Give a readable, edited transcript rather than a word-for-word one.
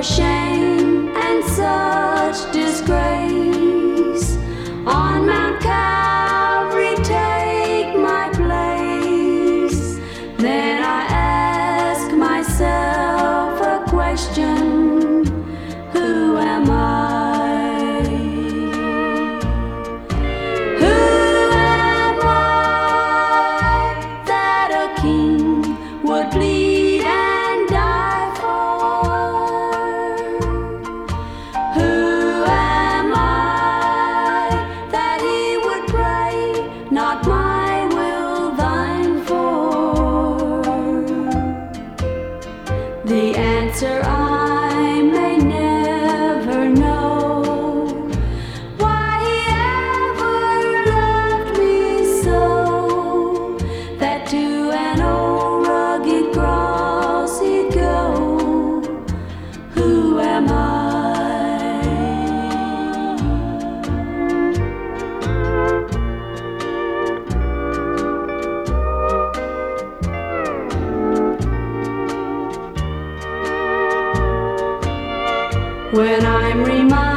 shame and such disgrace. On Mount Calvary take my place. Then I ask myself a question: who am I? Who am I that a king would bleed and die for? Who am I that he would pray, not my will, thine for? The answer I may never know, why he ever loved me so, that to an old rugged cross he'd go. Who am I? When I'm reminded